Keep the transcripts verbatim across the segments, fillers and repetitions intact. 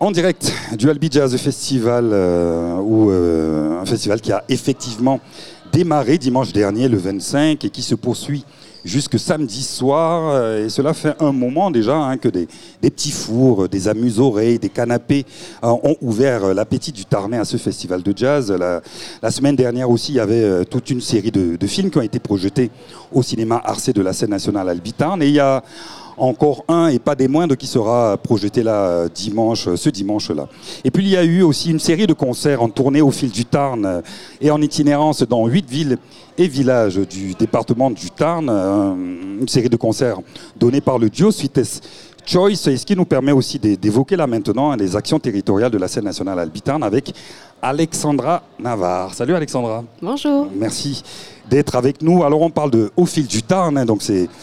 En direct du Albi Jazz Festival, euh, où, euh, un festival qui a effectivement démarré dimanche dernier, le vingt-cinq, et qui se poursuit jusque samedi soir. Euh, et cela fait un moment déjà hein, que des, des petits fours, des amuse-oreilles, des canapés euh, ont ouvert l'appétit du Tarnais à ce festival de jazz. La, la semaine dernière aussi, il y avait euh, toute une série de, de films qui ont été projetés au cinéma Arcé de la scène nationale Albi Tarn. Et il y a encore un, et pas des moindres, qui sera projeté là dimanche, ce dimanche-là. Et puis il y a eu aussi une série de concerts en tournée au fil du Tarn et en itinérance dans huit villes et villages du département du Tarn. Une série de concerts donnés par le duo Sweetest Choice, et ce qui nous permet aussi d'évoquer là maintenant les actions territoriales de la scène nationale Albi Tarn avec Alexandra Navarre. Salut Alexandra. Bonjour. Merci d'être avec nous. Alors on parle de Au fil du Tarn, hein, donc c'est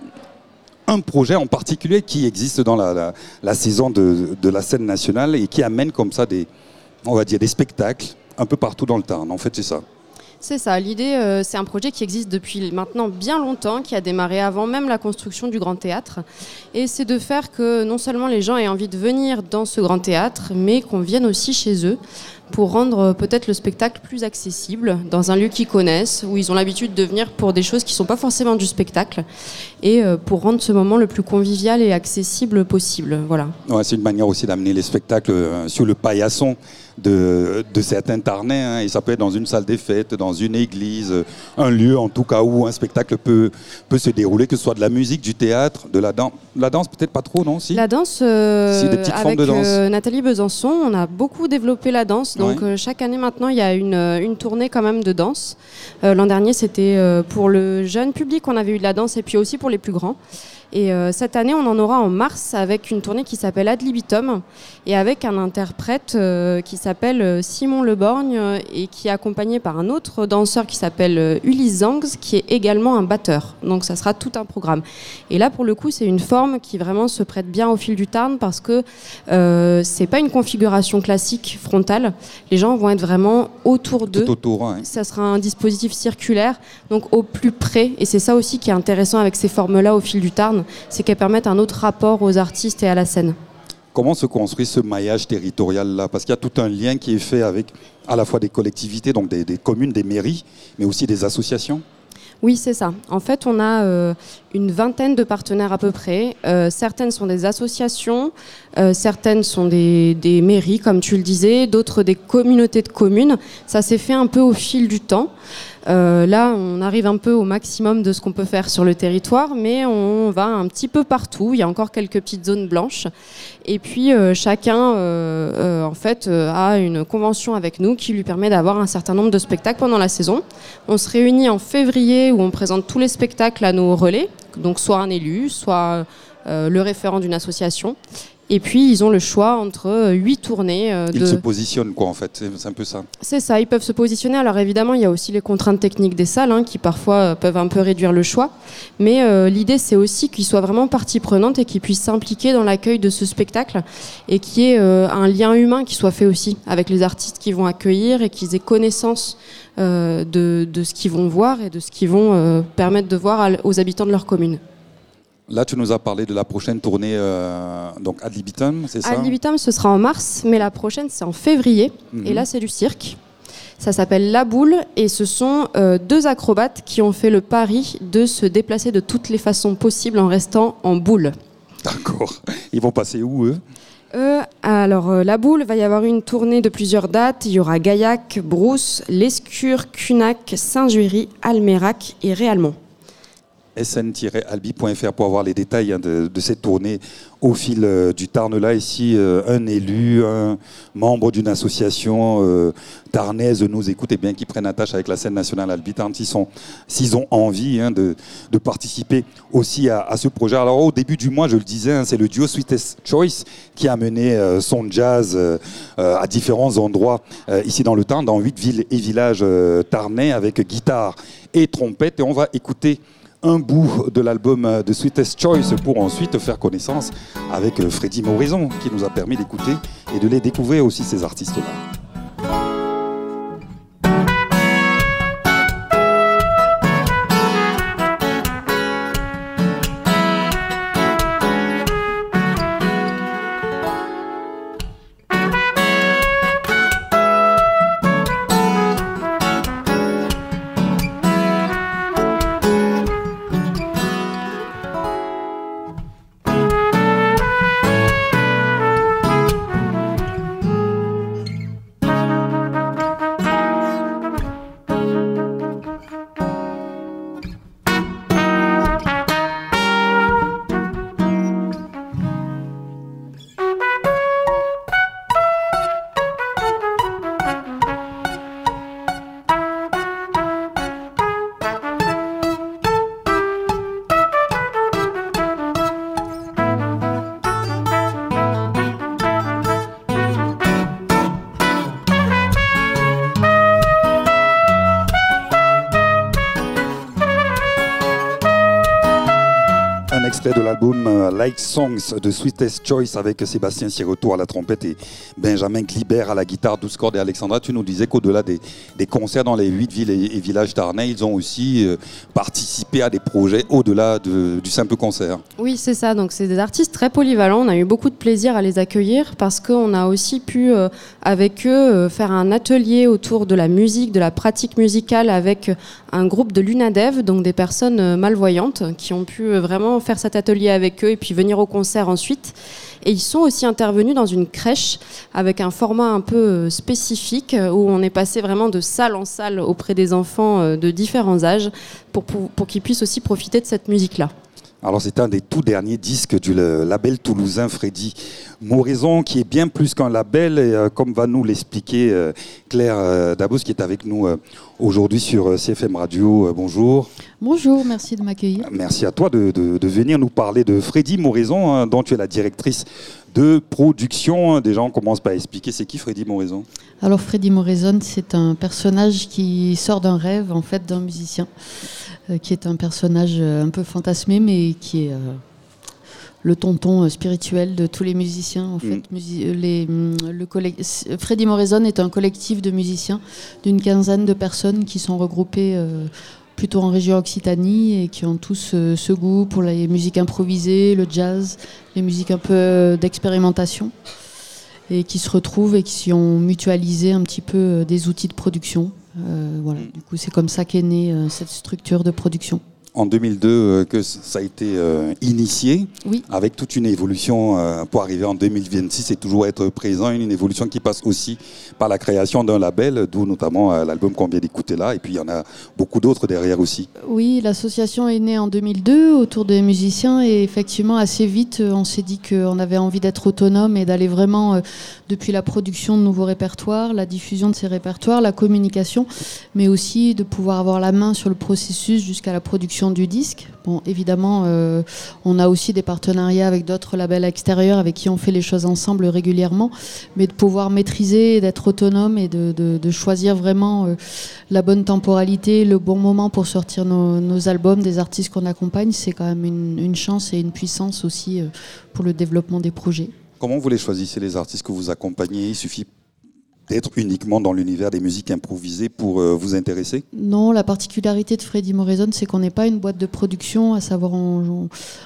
un projet en particulier qui existe dans la, la, la saison de, de la scène nationale et qui amène comme ça des, on va dire, des spectacles un peu partout dans le Tarn. En fait, c'est ça. C'est ça. L'idée, euh, c'est un projet qui existe depuis maintenant bien longtemps, qui a démarré avant même la construction du Grand Théâtre. Et c'est de faire que non seulement les gens aient envie de venir dans ce Grand Théâtre, mais qu'on vienne aussi chez eux pour rendre peut-être le spectacle plus accessible, dans un lieu qu'ils connaissent, où ils ont l'habitude de venir pour des choses qui ne sont pas forcément du spectacle, et pour rendre ce moment le plus convivial et accessible possible. Voilà. Ouais, c'est une manière aussi d'amener les spectacles sur le paillasson de, de certains Tarnais, hein, et ça peut être dans une salle des fêtes, dans une église, un lieu en tout cas où un spectacle peut, peut se dérouler, que ce soit de la musique, du théâtre, de la danse. La danse peut-être pas trop, non si La danse, euh, si, des petites avec formes de danse. Euh, Nathalie Besançon, on a beaucoup développé la danse. Donc ouais. euh, chaque année maintenant, il y a une, une tournée quand même de danse. Euh, l'an dernier, c'était euh, pour le jeune public, on avait eu de la danse, et puis aussi pour les plus grands. Et euh, cette année, on en aura en mars avec une tournée qui s'appelle Ad libitum et avec un interprète euh, qui s'appelle Simon Leborgne euh, et qui est accompagné par un autre danseur qui s'appelle euh, Ulysse Zangs, qui est également un batteur. Donc ça sera tout un programme. Et là, pour le coup, c'est une forme qui vraiment se prête bien au fil du Tarn parce que euh, c'est pas une configuration classique frontale. Les gens vont être vraiment autour d'eux. Tout autour, hein. Ça sera un dispositif circulaire, donc au plus près. Et c'est ça aussi qui est intéressant avec ces formes-là au fil du Tarn, c'est qu'elles permettent un autre rapport aux artistes et à la scène. Comment se construit ce maillage territorial-là ? Parce qu'il y a tout un lien qui est fait avec à la fois des collectivités, donc des, des communes, des mairies, mais aussi des associations. Oui, c'est ça. En fait, on a euh, une vingtaine de partenaires à peu près. Euh, certaines sont des associations, euh, certaines sont des, des mairies, comme tu le disais, d'autres des communautés de communes. Ça s'est fait un peu au fil du temps. Euh, là, on arrive un peu au maximum de ce qu'on peut faire sur le territoire, mais on va un petit peu partout. Il y a encore quelques petites zones blanches. Et puis, euh, chacun, euh, euh, en fait, euh, a une convention avec nous qui lui permet d'avoir un certain nombre de spectacles pendant la saison. On se réunit en février où on présente tous les spectacles à nos relais, donc soit un élu, soit euh, le référent d'une association. Et puis, ils ont le choix entre huit tournées. Euh, de... Ils se positionnent, quoi, en fait. C'est un peu ça. C'est ça, ils peuvent se positionner. Alors, évidemment, il y a aussi les contraintes techniques des salles, hein, qui parfois euh, peuvent un peu réduire le choix. Mais euh, l'idée, c'est aussi qu'ils soient vraiment partie prenante et qu'ils puissent s'impliquer dans l'accueil de ce spectacle et qu'il y ait euh, un lien humain qui soit fait aussi avec les artistes qu'ils vont accueillir et qu'ils aient connaissance euh, de, de ce qu'ils vont voir et de ce qu'ils vont euh, permettre de voir à, aux habitants de leur commune. Là, tu nous as parlé de la prochaine tournée, euh, donc Ad libitum, c'est ça ? Ad libitum, ce sera en mars, mais la prochaine, c'est en février. Mm-hmm. Et là, c'est du cirque. Ça s'appelle La Boule, et ce sont euh, deux acrobates qui ont fait le pari de se déplacer de toutes les façons possibles en restant en boule. D'accord. Ils vont passer où, eux ? Euh, alors, euh, La Boule, va y avoir une tournée de plusieurs dates. Il y aura Gaillac, Brousse, Lescure, Cunac, Saint-Juéry, Almérac et Réalmont. S N tiret albi point F R pour avoir les détails hein, de, de cette tournée au fil euh, du Tarn. Là, ici, euh, un élu, un membre d'une association euh, tarnaise nous écoute et bien qui prennent attache avec la scène nationale Albi Tarn s'ils, sont, s'ils ont envie hein, de, de participer aussi à, à ce projet. Alors, au début du mois, je le disais, hein, c'est le duo Sweetest Choice qui a mené euh, son jazz euh, à différents endroits euh, ici dans le Tarn, dans huit villes et villages euh, tarnais avec guitare et trompette. Et on va écouter un bout de l'album de Sweetest Choice pour ensuite faire connaissance avec Freddy Morizon qui nous a permis d'écouter et de les découvrir aussi, ces artistes-là. extrait de l'album euh, Like Songs de Sweetest Choice avec Sébastien Siroto à la trompette et Benjamin Glibert à la guitare, douze cordes. Et Alexandra, tu nous disais qu'au-delà des, des concerts dans les huit villes et, et villages d'Arnay, ils ont aussi euh, participé à des projets au-delà de, du simple concert. Oui, c'est ça. Donc, c'est des artistes très polyvalents. On a eu beaucoup de plaisir à les accueillir parce qu'on a aussi pu, euh, avec eux, euh, faire un atelier autour de la musique, de la pratique musicale avec un groupe de l'UNADEV, donc des personnes euh, malvoyantes qui ont pu euh, vraiment faire cet atelier avec eux et puis venir au concert ensuite. Et ils sont aussi intervenus dans une crèche avec un format un peu spécifique où on est passé vraiment de salle en salle auprès des enfants de différents âges pour, pour, pour qu'ils puissent aussi profiter de cette musique-là. Alors c'est un des tout derniers disques du label toulousain Freddy Moraison, qui est bien plus qu'un label, et euh, comme va nous l'expliquer euh, Claire euh, Dabos, qui est avec nous euh, aujourd'hui sur euh, C F M Radio. Euh, bonjour. Bonjour, merci de m'accueillir. Merci à toi de, de, de venir nous parler de Freddy Moraison, hein, dont tu es la directrice de production. Déjà, on commence par expliquer, c'est qui Freddy Moraison ? Alors Freddy Moraison, c'est un personnage qui sort d'un rêve, en fait, d'un musicien, euh, qui est un personnage euh, un peu fantasmé, mais qui est... Euh, le tonton spirituel de tous les musiciens. En fait, mmh. musi- les, le collect- Freddy Moraison est un collectif de musiciens d'une quinzaine de personnes qui sont regroupées euh, plutôt en région Occitanie et qui ont tous euh, ce goût pour les musiques improvisées, le jazz, les musiques un peu euh, d'expérimentation, et qui se retrouvent et qui ont mutualisé un petit peu euh, des outils de production. Euh, voilà. Du coup, c'est comme ça qu'est née euh, cette structure de production. En deux mille deux, euh, que ça a été euh, initié, oui. Avec toute une évolution euh, pour arriver en deux mille vingt-six et toujours être présent, une évolution qui passe aussi par la création d'un label, d'où notamment euh, l'album qu'on vient d'écouter là, et puis il y en a beaucoup d'autres derrière aussi. Oui, l'association est née en deux mille deux autour des musiciens, et effectivement assez vite on s'est dit qu'on avait envie d'être autonome et d'aller vraiment euh, depuis la production de nouveaux répertoires, la diffusion de ces répertoires, la communication, mais aussi de pouvoir avoir la main sur le processus jusqu'à la production du disque. Bon, évidemment, euh, on a aussi des partenariats avec d'autres labels extérieurs avec qui on fait les choses ensemble régulièrement, mais de pouvoir maîtriser, d'être autonome et de, de, de choisir vraiment euh, la bonne temporalité, le bon moment pour sortir nos, nos albums, des artistes qu'on accompagne, c'est quand même une, une chance et une puissance aussi euh, pour le développement des projets. Comment vous les choisissez, les artistes que vous accompagnez ? Il suffit d'être uniquement dans l'univers des musiques improvisées pour euh, vous intéresser ? Non, la particularité de Freddy Moraison, c'est qu'on n'est pas une boîte de production, à savoir on, on,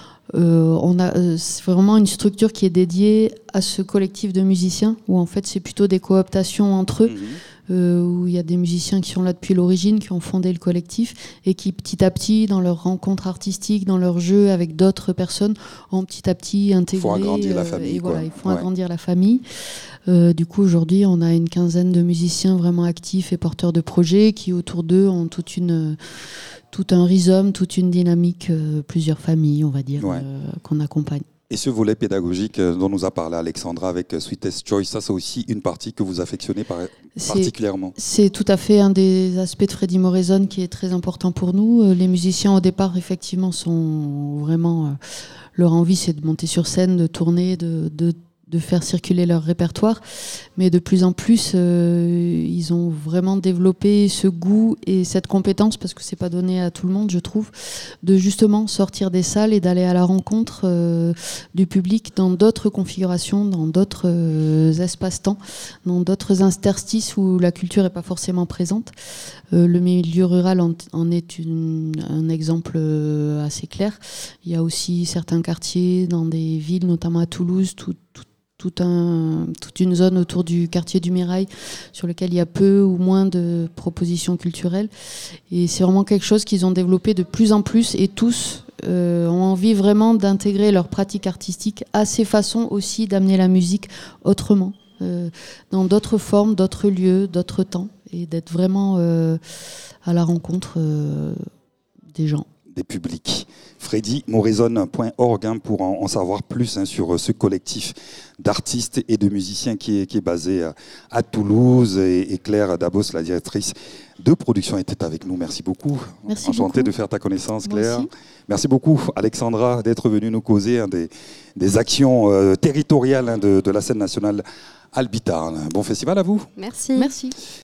euh, on a, euh, c'est vraiment une structure qui est dédiée à ce collectif de musiciens, où en fait c'est plutôt des cooptations entre eux. Mmh. Euh, où il y a des musiciens qui sont là depuis l'origine, qui ont fondé le collectif et qui petit à petit, dans leur rencontre artistique, dans leur jeu avec d'autres personnes, ont petit à petit intégré. Il faut agrandir la famille. Euh, et quoi. voilà, il faut ouais. agrandir la famille. Euh, du coup, aujourd'hui, on a une quinzaine de musiciens vraiment actifs et porteurs de projets qui, autour d'eux, ont toute une, tout un rhizome, toute une dynamique, euh, plusieurs familles, on va dire, ouais. euh, qu'on accompagne. Et ce volet pédagogique dont nous a parlé Alexandra avec Sweetest Choice, ça c'est aussi une partie que vous affectionnez par... particulièrement. C'est tout à fait un des aspects de Freddy Moraison qui est très important pour nous. Les musiciens au départ effectivement sont vraiment... Leur envie c'est de monter sur scène, de tourner, de... de de faire circuler leur répertoire, mais de plus en plus euh, ils ont vraiment développé ce goût et cette compétence, parce que c'est pas donné à tout le monde je trouve, de justement sortir des salles et d'aller à la rencontre euh, du public dans d'autres configurations, dans d'autres euh, espaces-temps, dans d'autres interstices où la culture est pas forcément présente. Euh, le milieu rural en, en est une, un exemple euh, assez clair. Il y a aussi certains quartiers dans des villes, notamment à Toulouse, tout, tout Tout un, toute une zone autour du quartier du Mirail sur lequel il y a peu ou moins de propositions culturelles. Et c'est vraiment quelque chose qu'ils ont développé de plus en plus, et tous euh, ont envie vraiment d'intégrer leur pratique artistique à ces façons aussi d'amener la musique autrement, euh, dans d'autres formes, d'autres lieux, d'autres temps, et d'être vraiment euh, à la rencontre euh, des gens. Des publics. Freddy Moraison point org hein, pour en, en savoir plus hein, sur ce collectif d'artistes et de musiciens qui est, qui est basé à, à Toulouse. Et, et Claire Dabos, la directrice de production, était avec nous. Merci beaucoup. Merci Enchanté beaucoup. de faire ta connaissance, Moi Claire. aussi. Merci beaucoup, Alexandra, d'être venue nous causer hein, des, des actions euh, territoriales hein, de, de la scène nationale Albitar. Bon festival à vous. Merci. Merci.